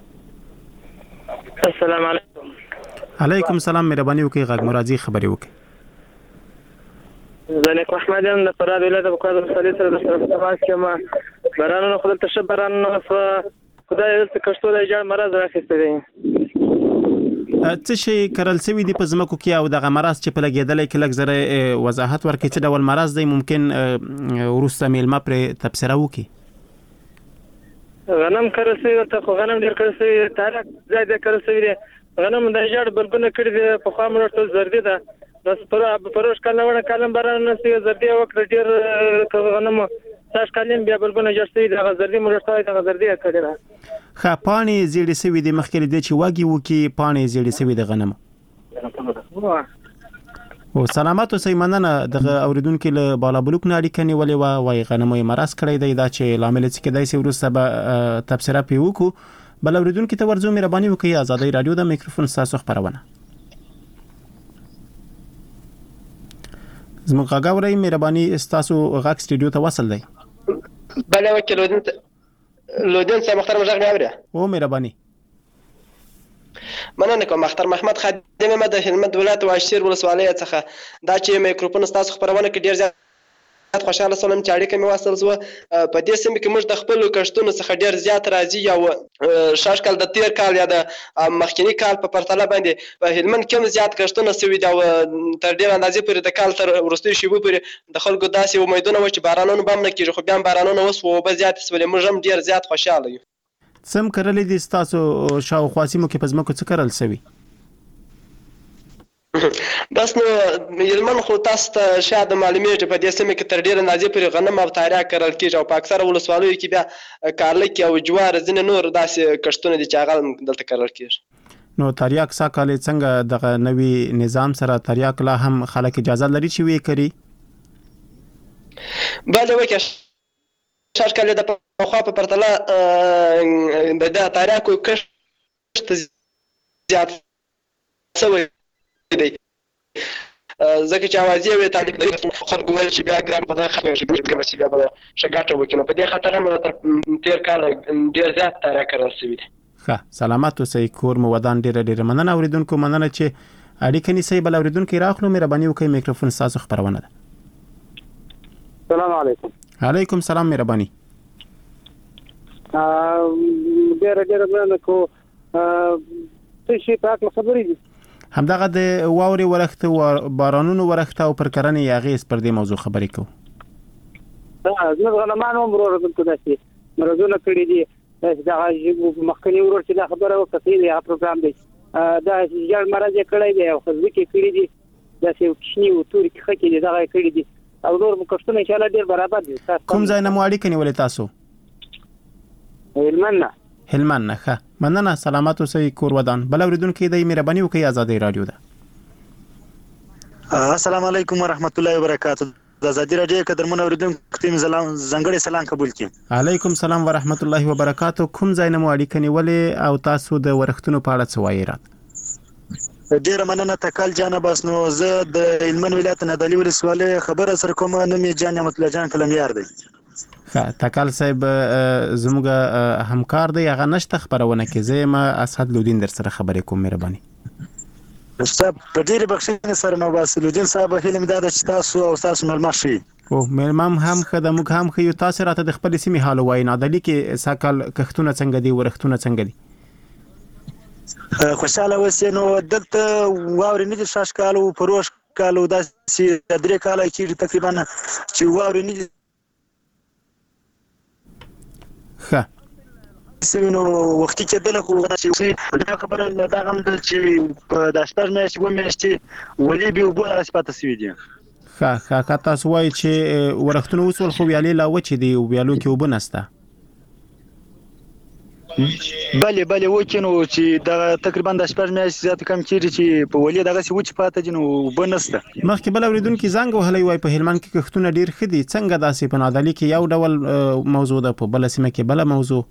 السلام علیکم علیکم السلام مهرباني وکړئ غږ مرادي خبري وکړئ زنیک محمد یم د فراد ولایت په قادر صلی سره د طرف تماس کما برانو خپل تشبران خدای دې کښتو د اجازه مرز راخسته دي څه شي کرل سوي دي په زمکو کې او دغه مرز چې په لګیدل کې لږ زره وضاحت ورکړي چې ډول مرز دی ممکن ورسته میلمه پر تبصره وکړي غنم کرل سوي ته خو غنم ډیر کرل سوي تاریخ زیاده کرل سوي دي غنم د اجازه بلګونه کړی دي په خوا مړ ټول زردي ده بس پر پروش کله ونه کلم برانه سي زردي وکړ ډیر غنم تاسو کلم بیا بلګونه جوړ سوي د زردي مړ ټول د زردي کړی ده خا پانی زیړې سوي د مخکې د چې واګي وکي پانی زیړې سوي د غنم او سلامات اوسئ مننه دغه اوریدونکو له بالا بلوک نه اړیکه نیولې و وای غنمو مرز کړی دی دا چې لامل څه کې دای سي ورسته به تبصره پی وکړو بل اوریدونکو ته ورځو مهرباني وکړئ آزادۍ رادیو د میکروفون تاسو خبرونه زموږ غاوري مهرباني تاسو غاک سټډیو ته وصل دی بله وکیل ودن لودن صاحب محترم جغ میاوري او مهرباني مننه کوم مختار محمد خادم مد هلمند ولایت واشیر ولسوالۍ څخه دا چې میکروفون تاسو خبرونه کې ډیر زیات خوشاله سلام چې اړیکه مې واصل زو په دې سیمه کې موږ د خپل کښتونو څخه ډیر زیات راځي یا شاش کال د تیر کال یا د مخکینی کال په پرتله باندې په هلمند کې زیات کښتونه سوي دا تر ډیر اندازې پورې د کال تر ورستي شیبو پورې د خلکو داسې امیدونه و چې بارانونه به نه کیږي خو بیا بارانونه وس و به زیات سولې موږ هم ډیر زیات خوشاله یو سم کرلې دي تاسو شاوخوا سیمو کې پزماکو څه کرل سوي بس نو یلمن خو تاسو ته شاید معلومیږي په دې سیمه کې تر ډیر اندازې پورې غنم او تاریخ کرل کیږي او په اکثره ولسوالیو کې بیا کارلک او جوار ځینې نور داسې کښتونه دي چې هغه دلته کرل کیږي نو تاریخ ساکاله څنګه دغه نوی نظام سره تاریخ لا هم خلک اجازه لري چې وی کوي بله وکړه شاش کله د خو په پرتله د تاریخ کو کښت زیات سوي دی زکه چې اوازې وي تعلیق لري خلکو ول چې بیا ګرام په دغه خبره چې ګرام چې بیا به شګاټه وکړي په دې خاطر هم تیر کال ډیر زیات تاریخ کرل شوی دی ښه سلامات اوسئ کور مو ودان ډیر ډیر مننه اوریدونکو مننه چې اړیکه نیسئ بل اوریدونکو راخلو مهرباني وکړئ میکروفون تاسو خبرونه ده السلام علیکم علیکم سلام مهرباني ا ډیر ډیر مننه کو څه شي پاک خبرې دي همدغه د واوري ورخته او بارانونو ورخته او پر کرنې یاغیس پر دې موضوع خبرې کوو دا زموږ غلمانو مرور دلته داسي مرزونه کړی دي دا مخکنی ورور چې دا خبره وکړي دا پروګرام دی دا چې جړ مرز کړی دی او خزي کې کړی دي داسې کښنی او توري کې خکې دي دغه کړي دي او نور کښتونه ان شاء الله ډیر برابر دي. کوم ځای نه مو اړیکه نیولې تاسو؟ هلمند نه. هلمند نه. ښه مننه، سلامات اوسئ کور ودان. بل اوریدونکو د مهرباني وکړئ آزادۍ رادیو ده. السلام علیکم ورحمت الله وبرکاتہ. د آزادۍ رادیو قدرمن اوریدونکو ته ځانګړی سلام قبول کړئ. علیکم سلام ورحمت الله وبرکاتہ. کوم ځای نه مو اړیکه نیولې او تاسو د ورښتونو په اړه څه وایئ راته؟ ډیره مننه تکل جان بس. نو زه د هلمند ولایت نادعلي ولسوالۍ خبره سره کوم. نوم یې جان نعمت الله جان کلمیار دی. ښه تکل صاحب زموږ همکار دی، هغه نشته خبرونه کې. زه یم اسد لودین در سره خبرې کوم. مهرباني صاحب په ډیره بخښنې سره نو بس لودین صاحب هیله مې دا ده چې تاسو او تاسو ملما شي او ملمم هم خدای موږ هم خو تاسو راته د خپل سیمې حال وایي. نادعلي کې ساکل کښتونه څنګه دي، ورښتونه څنګه دي؟ خوشاله اوسئ. نو دلته واورې نه دي شاش کالو پروش کالو داسې درې کاله کېږي تقریبا چې واورې نه دي. ښه نو وختي کېدله خو دا خبره دا هم ده چې په دا شپږ میاشتې اووه میاشتې ولې بې اوبو هغسې پاته سوي دي. ښه ښه که تاسو وایئ چې ورښتونه وسول خو ویالې لا وچې دي، ویالو کې اوبه نشته. بلې بلې وکړي نو چې دغه تقریبا د شپږ میاشتې زیات کم کېږي چې په ولې دغسې وچې پاته دي نو اوبه نشته. مخکې بل اورېدونکي زنګ وهلی وای په هلمند کې کښتونه ډېر ښه دي. څنګه داسې په نادعلي کې یو ډول موضوع ده، په بله سیمه کې بله موضوع؟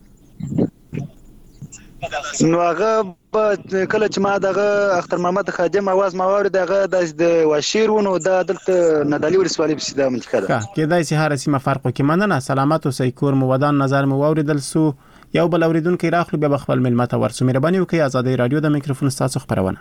نو هغه کله چې ما دغه اختر محمد خادم اواز ما واورېد هغه داسې د واشیر و نو دا دلته نادعلي ولسوالۍ پسې دا منطقه ده. کېدای شي هره سیمه فرق وکړي. مننه، سلامت اوسئ کور مو ودان. نظر مو واورېدل سو. یو بل اوریدونکی راخلو بیا به خپل ملمه ته ورسو. مهرباني وکړئ آزادۍ رادیو د میکروفون ستاسو خبرونه.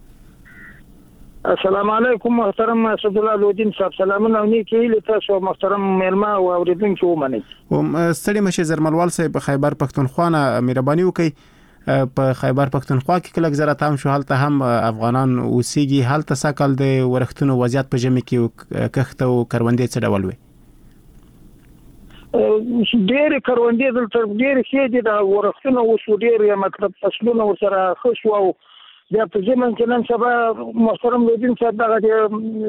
السلام علیکم محترم اسد الله لودین صاحب. سلامونه او نیکی هیلې تاسو محترم ملمه او اوریدونکي ومنئ. ستړي مشه زرملوال صاحب په خیبر پښتونخوا نه مهرباني وکړئ. په خیبر پښتونخوا کې کله زره تام شو، هلته هم افغانان اوسېږي. هلته ساکل د ورښتونو وضعیت په ژمي کې کښت او کروندې څه ډول وي؟ ډېرې کروندې دلته ډېرې ښې دي. د ورښتونه وشو ډېر مطلب فصلونه ورسره ښه شو او بیا په ژمن کې نن سبا محترم لودین صاحب دغه د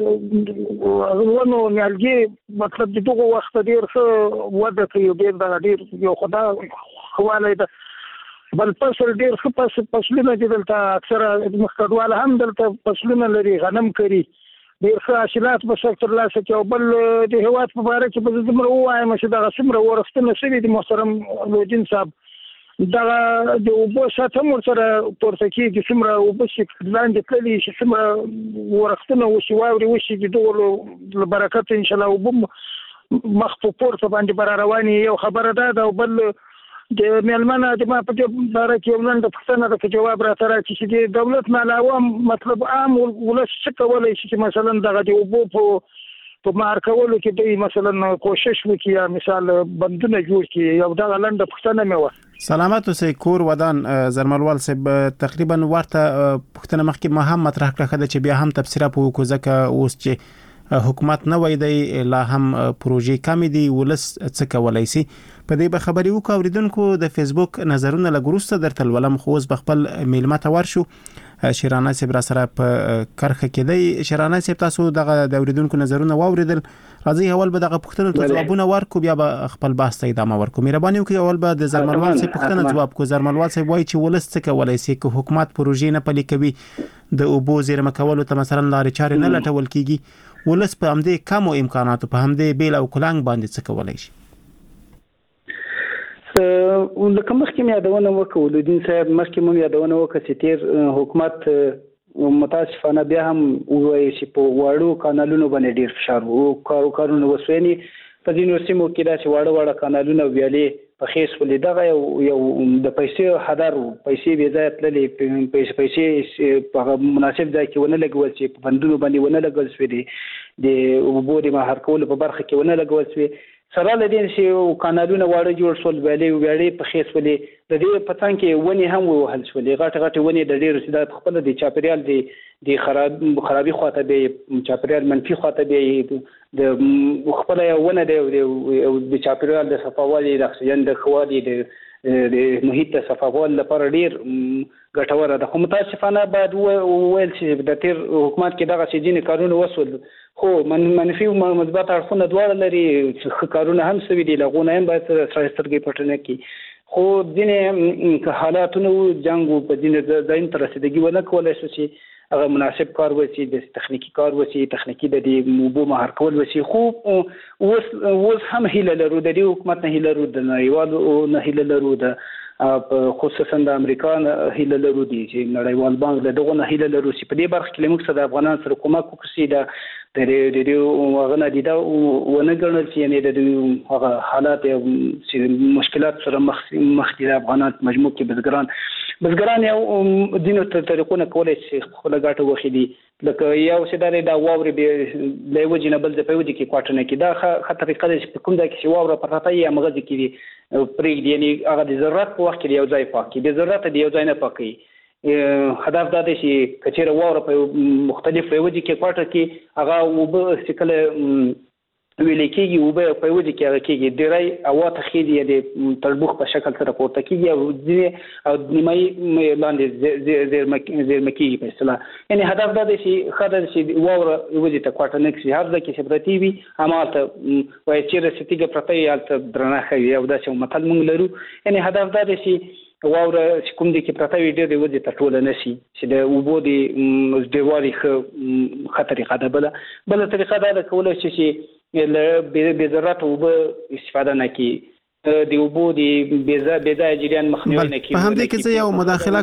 ونو نیالګي مطلب د دغه وخت ډېر ښه وده کوي. ډېر دغه ډېر یو خدا خوالی ده. بل فصل ډېر ښه فصلونه دي دلته. اکثره مخکډواله هم دلته فصلونه لري، غنم کري. ډېر ښه حاصلات به سخت ترلاسه کړي. او بل د هېواد په باره کې به زه دومره ووایم چې دغه څومره ورښتونه شوي دي محترم لودین صاحب، دغه د اوبو سطح هم ورسره پورته کېږي. څومره اوبه چې لاندې تللي چې څومره ورښتونه وشي، واورې وشي، د دغو له برکته انشاءالله اوبه مخ په پورته باندې به را روانې. یو خبره دا ده. او بل د میلمنه د ما په دې باره کې یو لنډه پوښتنه ده که جواب راته راکړي چې د دولت نه علاوه مطلب عام ولس څه کولی شي چې مثلا دغه د اوبو په په مهار کولو کې دوی مثلا کوشش وکړي یا مثال بندونه جوړ کړي؟ یو دغه لنډه پوښتنه مې وه. سلامت اوسئ کور ودان. زرملوال صاحب تقریبا ورته پوښتنه مخکې ما هم مطرح کړه چې بیا هم تبصره په وکړو، ځکه اوس چې حکومت نه وای دی لا هم پروژې کمې دي، ولس څه کولی شي؟ په دې به خبرې وکړو. اوریدونکو د فیسبوک نظرونه لږ وروسته درته لولم، خو اوس به خپل میلمه ته ورشو. شیرانه صاحب را سره په کرخه کې دی. شیرانه صاحب تاسو دغه د اوریدونکو نظرونه واوریدل. راځي اول به دغه پوښتنو ته ځوابونه ورکو، بیا به خپل بحث ته ادامه ورکو. مهرباني وکړئ اول به د زرملوال صاحب پوښتنه ځواب کو. زرملوال صاحب وایي چې ولس څه کولی شي که حکومت پروژې نه پلي کوي، د اوبو زیرمه کولو ته مثلا لارې چارې نه لټول کیږي، ولس په همدې کمو امکاناتو په همدې بیل او کلنګ باندې څه کولی شي؟ لکه مخکې مې یادونه وکړه لودین صاحب، مخکې مې یادونه وکړه چې تیر حکومت متاسفانه بیا هم وایي چې په واړو کانالونو باندې ډېر فشار و کارو کارونه وسویني. په ځینو سیمو کې داسې واړه واړه کانالونه ویالې په خیس ولې دغه یو د پیسې هدر پیسې بې ځایه تللې، پیسې په مناسب ځای کې ونه لګول شي، په بندونو باندې ونه لګول شوې دي، د اوبو د مهار کولو په برخه کې ونه لګول شوې. سره له دې چې کانالونه واړه جوړ شول، ویالې ویالې په خیس ولې د دې په څنګ کې ونې هم ووهل شولې، غټې غټې ونې د ډېرو چې دا خپله د چاپېریال د د خراب خرابي خواته دی، چاپېریال منفي خواته دی، د خپله یو ونه دی او د چاپېریال د صفاوالي، د اکسیجن د ښه والي، د د محیط صفاول لپاره ډیر ګټوره ده. خو متاسفانه باید وویل چې د تیر حکومت کې دغه ځینې کارونه وسول، خو منفي او مثبت اړخونه دواړه لري. ښه کارونه هم سوي دي، لغونه هم باید سره سترګې پټ نه کړي. خو ځینې حالاتونه جنګ په ځینې ځایونو ته رسیدګي ونه کولی شو چې هغه مناسب کار وشي، د تخنیکي کار وشي، تخنیکي د دې اوبو مهار کول وشي. خو اوس اوس هم هیله لرو، د دې حکومت نه هیله لرو، د نړیوالو نه هیله لرو، د خصوصا د امریکا نه هیله لرو دي چې نړیوال بانک له دغه نه هیله لرو چې په دې برخه کې موږ سره د افغانانو سره کومک وکړي. دا د دې هغه نه دي دا ونه ګڼل چې یعنې د هغه حالات چې مشکلات سره مخ مخ دي د افغانان مجموع کې بزګران بزګران یو ځینو طریقونه کولی چې خپله ګټه واخلي، لکه یو چې دا دی دا واورې له یوه ځای نه بل ځای په یوه ځای کې کوټه نه کړي. دا ښه طریقه ده چې په کوم ځای کې چې واوره پرته وي همغه ځای کې پرېږدي، یعنې هغه د ضرورت په وخت کې د یو ځای پاک کړي، بې ضرورته د یو ځای نه پاک کړي. هدف دا دی چې که چېرې واوره په مختلف په یوه ځای کې کوټه کړي، هغه اوبه چې کله ویلې کېږي اوبه په یوه ځای کې هغه کېږي ډېری هوا ته خېږي یا د تړبوخ په شکل سره پورته کېږي او ځینې او نیمایي لاندې زیرمه کېږي په اصطلاح. یعنې هدف دا دی چې ښه ده چې واوره یوه ځای ته کوټه نه کړي، هر ځای کې چې پرتې وي همالته وایي چېرې چې تیږه پرته وي هلته درنه ښه وي، او داسې یو متل موږ لرو. یعنې هدف دا دی چې واوره چې کوم ځای کې پرته وي ډېر د یوه ځای ته ټوله نه شي، چې د اوبو د ډېروالي ښه ښه طریقه ده. بله بله طریقه دا ده کولی شي چې له بې ضرورته اوبه استفاده نه کړي، د اوبو د بې ځایه جریان مخنیوی نه کړي. په همدې کې زه یو مداخله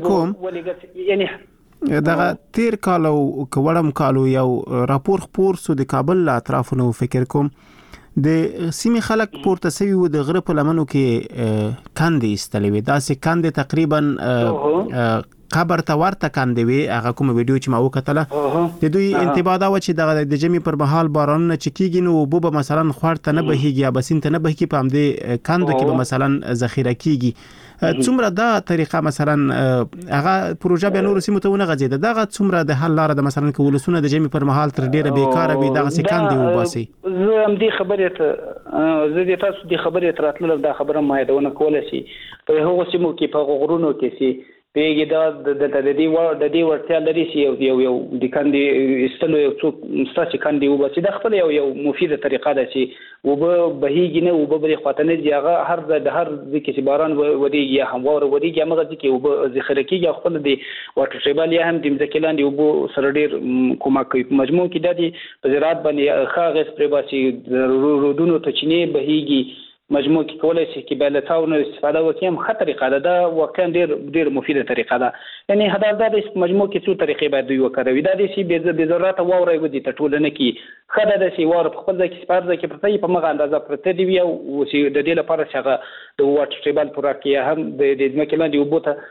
کوم. دغه تیر کال او وړم کال یو راپور خپور سو د کابل له اطرافونو، فکر کوم د سیمې خلک پورته سوي وو د غره په لمنو کې کندې ایستلې وې، داسې کندې تقریبا قبر ته ورته کندې وې. هغه کوم ویډیو چې ما وکتله د دوی انتباه دا و چې دغه د جمعې پر مهال بارانونه چې کېږي نو اوبه به مثلا خوړ ته نه بهیږي یا به سیند ته نه بهیږي، په همدې کندو کې به مثلا ذخیره کېږي. څومره دا طریقه مثلا هغه پروژه بیا نورو سیمو ته ونه غځېده، دغه څومره د حل لاره ده مثلا که ولسونه د جمعې پر مهال تر ډېره بېکاره وي دغسې کندې وباسي؟ زه همدې خبرې ته زه د تاسو دې خبرې ته راتللم، دا خبره ما یادونه کولی شي په هغو سیمو کې په هغو غرونو کې چې پیږي دا د دې د دې ورتیا لري چې یو یو د کندې ایستلو یو څوک ستاسې کندې وباسي. دا خپله یو یو مفیده طریقه ده چې اوبه بهیږي نه، اوبه بلې خواته نه ځي، هغه هر ځای د هر ځای کې چې باران ورېږي یا هم واوره ورېږي همغه ځای کې اوبه ذخیره کېږي او خپله د واټر ټیبل یا هم د مځکې لاندې اوبو سره ډېر کومک کوي. په مجموع کې دا دي په زراعت باندې ښه اغېز پرې باسي، د رودونو ته چینې بهیږي، مجموع کې کولی شي چې بیا له تاونه استفاده وکړي، هم ښه طریقه ده. دا واقعا ډېر ډېر مفیده طریقه ده. یعنې هدف دا دی چې مجموع کې څو طریقې باید دوی وکاروي. دا دی چې بې ضرورته واوره یوه ځای ته ټوله نه کړي. ښه ده چې واوره په خپل ځای کې په هر ځای کې پرته وي، په همغه اندازه پرته دي وي، او چې د دې لپاره چې هغه د واټر ټیبل پوره کړي یا هم د ځمکې لاندې اوبو ته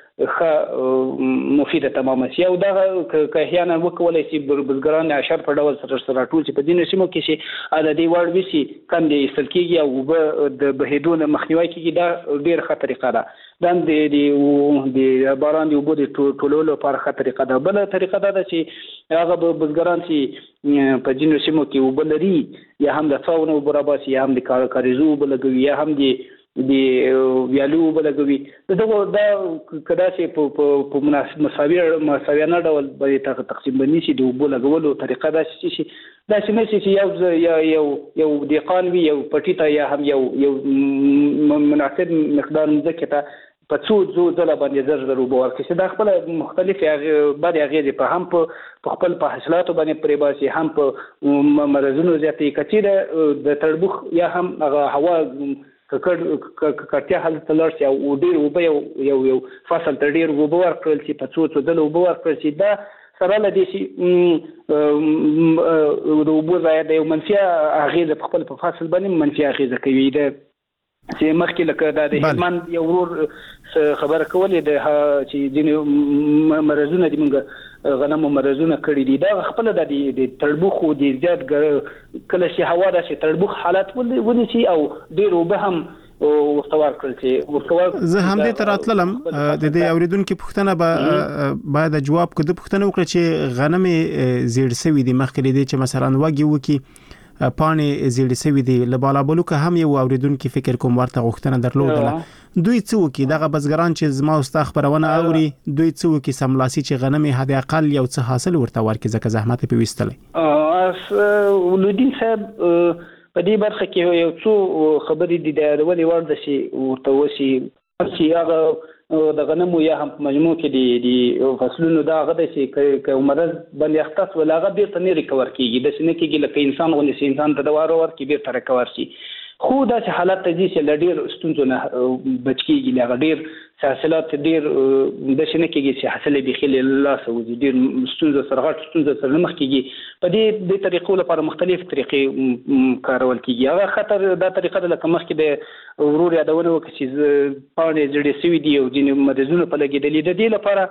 ښه مفیده تمامه شي. او دغه که احیانا وکولی شي بزګران اشر په ډول سره سره ټول چې په ځینو سیمو کې چې د دې وړ وي چې کندې ایستل کېږي او اوبه د بهېدو نه مخنیوی کېږي، دا ډېره ښه طریقه ده. دا هم د باران د اوبو د ټولولو لپاره ښه طریقه ده. بله طریقه دا ده چې هغه بزګران چې په ځینو سیمو کې اوبه لري یا هم د څاونه اوبه راباسي یا هم د کاریزو اوبه لګوي یا هم د د ویالو اوبه لګوي، د دغو دا که داسې په مساویانه ډول باندې تقسیم بندي شي د اوبو لګولو طریقه داسې شي داسې نه شي چې یو یو یو دهقان وي یو پټي ته یا هم یو یو مناسب مقدار مځکې ته په څو څو ځله باندې زر زر اوبه ورکړي چې دا خپله مختلفې بدې اغېزې په هم په خپل په حاصلاتو باندې پرې باسي، هم په مرضونو زیاتوي. که چېرې د تړبوخ یا هم هغه هوا ککړتیا حالت ته لاړ شي او ډېر اوبه یو یو یو فصل ته ډېر اوبه ورکړل شي، په څو څو ځله اوبه ورکړل شي، دا سره له دې چې د اوبو ضایع د یو منفي اغېزه په خپل په فصل باندې منفي اغېزه کوي. د چې مخکې لکه دا د هلمند یو ورور خبره کولې د چې ځینې مرضونه دي موږ غنمو مرضونه کړي دي، دا خپله د تړبوخو د زیات کله چې هوا داسې تړبوخ حالت ونیسي او ډېر اوبه هم ورته ورکړل شي. زه همدې ته راتللم، د دې اورېدونکي پوښتنه به باید جواب کړو. د پوښتنه وکړه چې غنم یې زیړ سوي دي مخکې له دې چې مثلا وږي وکړي، پانې زیړې سوي دي له بالابلوکه هم یو اوریدونکو فکر کوم ورته غوښتنه درلوده دوی څه وکي دغه بزګران چې زما او ستا خبرونه اوري دوی څه وکي سملاسي چې غنم حد اقل یو څه حاصل ورته ورکړي ځکه زحمت په وستلې اس ولودین صاحب په دې برخه کې یو څو خبرې دي د ولې ورده شي ورته وسی چې هغه د غنمو یا هم مجموع کې دي د فصلونو دا غده چې ک مرز بل یختص ولا غ بیرته نه ریکور کیږي د سینې کېږي لکه انسان غونې سي انسان ته دوار ور کې بیرته ریکور شي خو دا چې حالت ته دي چې لډیر ستونزو نه بچ کیږي لغه ډیر حاصلات ډیر د سینې کېږي چې حاصل به خل الله سوي ډیر ستونزو سره غټ ستونزو سره مخ کیږي په دې د طریقو لپاره مختلف طریقې کارول کیږي هغه خطر دا طریقه د لکه مخ کې د ورور یادونه وکړي چې پاڼې زړې سوي دي او د مریضونو په لګیدلې د دې لپاره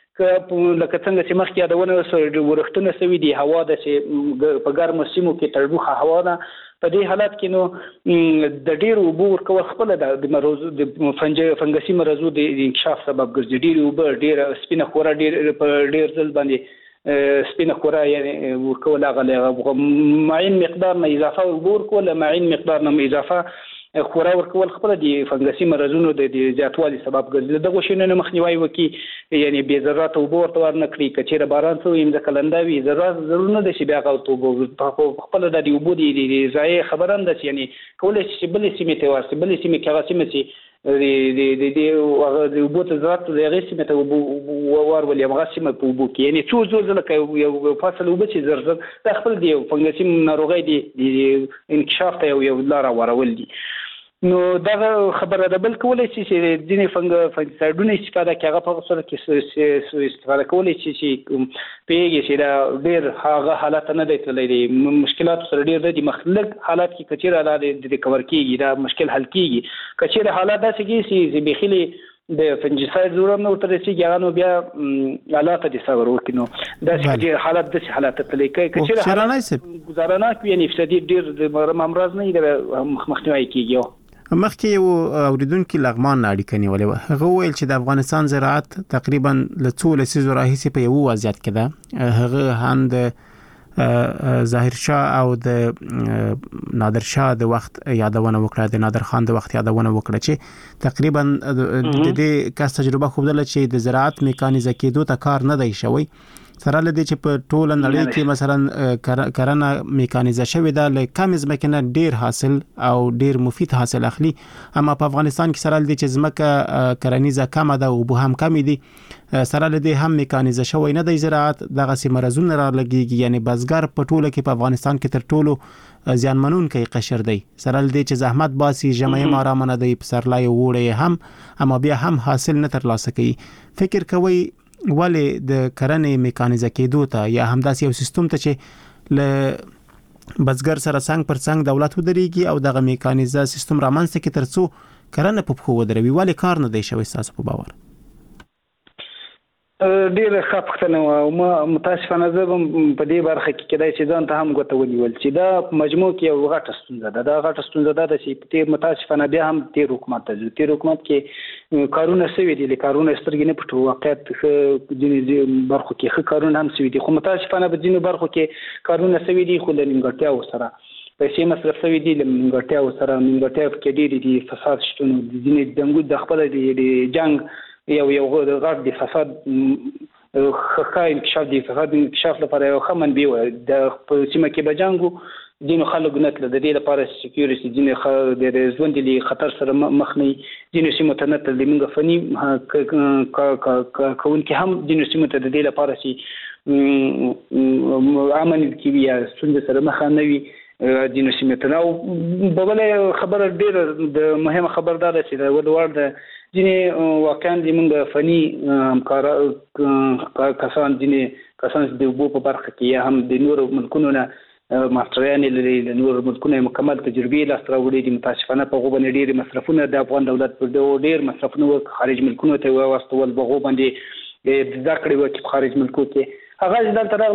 که لکه څنګه چې مخکې یادونه سره ورښتونه سوي دي هوا د چې په ګرمو سیمو کې تړبوخه هوا ده په دې حالت کې نو د ډیر اوبو ورکول خپل د مرزو د فنګسي مرزو د انکشاف سبب ګرځي ډیر اوبو ډیر سپینه خورا ډیر په ډیر ځل باندې سپینه خورا یعنی ورکول هغه معین مقدار نه اضافه اوبو ورکول معین مقدار نه اضافه خورا ورکول خپل د فنګسي مرزونو د زیاتوالي سبب ګرځي دغه شینه مخنیوي وکي یعنی بې ضرورت اوبو ورته ورنه کړی کچېره باران څو یم د کلنداوي ضرورت ضرور نه دي چې بیا غوته اوبو خپل د اوبو د ځای خبرم ده چې یعنی کولای شي بل سیمه ته ورسي بل سیمه کې هغه سیمه چې د د د هغه د اوبو ته ضرورت د هغه سیمه ته اوبو ور ولې هغه سیمه په اوبو کې یعنی څو څو ځله یو فصل اوبو چې زر زر د خپل دی فنګسي ناروغي دي انکشاف ته یو لار ورول دي نو دا خبره ده بل کولای شي چې ځینې فنګ فنګسایډونه استفاده کوي هغه په صورت کې استفاده کولای شي چې پیږي چې دا ډېر هغه حالت نه دی تللی مشکلات سره ډېر دي مخلق حالات کې کچېره حالات د کور کېږي دا مشکل حل کېږي کچېره حالات داسې کېږي چې بخیلي د فنجساید ضرورت نه ورته رسیږي هغه نو بیا علاقه دي صبر وکړي نو داسې حالات داسې حالات تللی کوي کچېره گزارانه کوي یعنی افسادي ډېر د امراض نه د مخنیوي کېږي مخکې یو اوریدونکو لغمان اړیکه نیولې و هغه ویل چې د افغانستان زراعت تقریبا له څو لسیزو راهیسې په یو وضعیت کې ده هغه هم د ظاهر شاه او د نادر شاه د وخت یادونه وکړه د نادر خان د وخت یادونه وکړه چې تقریبا د دې کس تجربه خوبدل چې د زراعت میکانیزه کېدو ته کار نه دی شوی سره لدی چې په ټول نړۍ کې مثلا کرنه میکانیزه شوې ده له کم ځمکې نه ډیر حاصل او ډیر مفید حاصل اخلي اما په افغانستان کې سره لدی چې ځمکه کرنیزه کم ده او به هم کم دي سره لدی هم میکانیزه شوې نه د زراعت دغه سیمرزونه را لګيږي یعنی بزګر په ټوله کې په افغانستان کې تر ټولو زیانمنون کوي قشر دی سره لدی چې زحمت باسي جمعي مارامنه دی په سرلای وړي هم اما بیا هم حاصل نه ترلاسه کوي فکر کوي ولی د کرنې میکانیزه کېدو ته یا همداسې یو سیستم ته چې ل بزګر سره څنګه پر څنګه دولت ودرېږي او دغه میکانیزه سیستم رامنځته کې ترڅو کرنه په خو ودروي ولی کار نه دی شوی تاسو په باور ډیر ښه پوښتنه و ما متاسفانه زه په دې برخه کې کېدای چې ځان ته هم ګوته ونیول چې دا مجموع کې یو غټه ستونزه ده دا غټه ستونزه ده چې تیر متاسفانه بیا هم تیر حکومت ته تیر حکومت کې کارونه سوي دي کارونه سترګې نه پټو واقعیت ځینې برخو کې ښه کارونه هم سوي دي خو متاسفانه په ځینو برخو کې کارونه سوي دي خو له نیمګړتیاو سره پیسې مصرف سوي دي له نیمګړتیاو سره نیمګړتیا کې ډېرې دي فساد شتون ځینې دنګو د خپل د جنگ یو یو غږ د فساد خخا انکشاف د فساد انکشاف لپاره یو خمن بي د سیمه کې بجانګو دینو خلک نتل د دې لپاره سکیورټي دینه د ژوند د خطر سره مخ نه دینو سیمه ته نتل د موږ فني کون کې هم دینو سیمه ته د دې لپاره سي عمل کې بیا څنګه سره مخ نه وي دینو سیمه ته نو بل خبر ډیر د مهمه خبردار چې د ولور د ځینې واقعا د موږ فني همکار کسان ځینې کسان د اوبو په برخه کې یا هم د نورو ملکونو نه ماستریان لري د نورو ملکونو مکمل تجربې لاسته راوړي دي متاسفانه په غو باندې ډېر مصرفونه د افغان دولت پر ډېر مصرفونه خارج ملکونو ته واستول په غو باندې د ذکر وکړي خارج ملکونو کې هغه ځدان تر